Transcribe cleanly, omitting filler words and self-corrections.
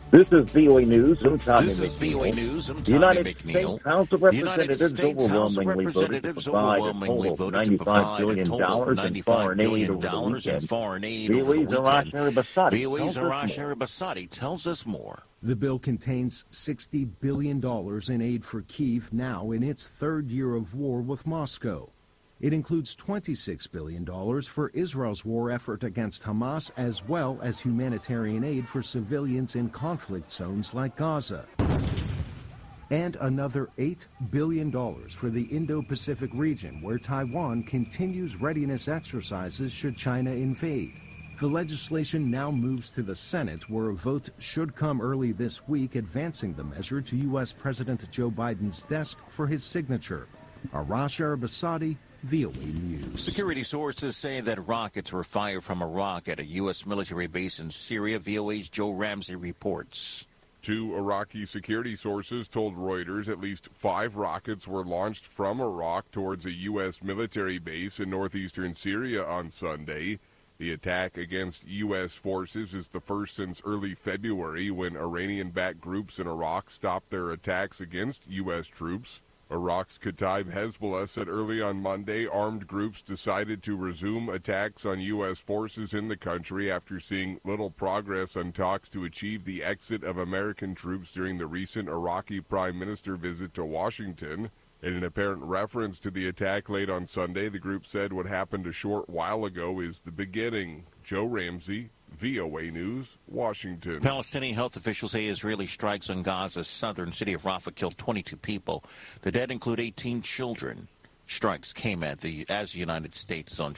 This is VOA News. I'm Tommy This is McNeil. VOA News. I'm The Tommy United McNeil. States House of Representatives overwhelmingly voted to provide a total of $95 billion in foreign aid over the weekend. VOA's Arash Arabasadi tells us more. The bill contains $60 billion in aid for Kyiv now in its third year of war with Moscow. It includes $26 billion for Israel's war effort against Hamas, as well as humanitarian aid for civilians in conflict zones like Gaza. And another $8 billion for the Indo-Pacific region, where Taiwan continues readiness exercises should China invade. The legislation now moves to the Senate, where a vote should come early this week, advancing the measure to U.S. President Joe Biden's desk for his signature. Arash Arabasadi, VOA News. Security sources say that rockets were fired from Iraq at a U.S. military base in Syria. VOA's Joe Ramsey reports. 2 Iraqi security sources told Reuters at least 5 rockets were launched from Iraq towards a U.S. military base in northeastern Syria on Sunday. The attack against U.S. forces is the first since early February, when Iranian-backed groups in Iraq stopped their attacks against U.S. troops. Iraq's Kataib Hezbollah said early on Monday armed groups decided to resume attacks on U.S. forces in the country after seeing little progress on talks to achieve the exit of American troops during the recent Iraqi Prime Minister visit to Washington. In an apparent reference to the attack late on Sunday, the group said what happened a short while ago is the beginning. Joe Ramsey, VOA News, Washington. Palestinian health officials say Israeli strikes on Gaza's southern city of Rafah killed 22 people. The dead include 18 children. Strikes came as the United States is on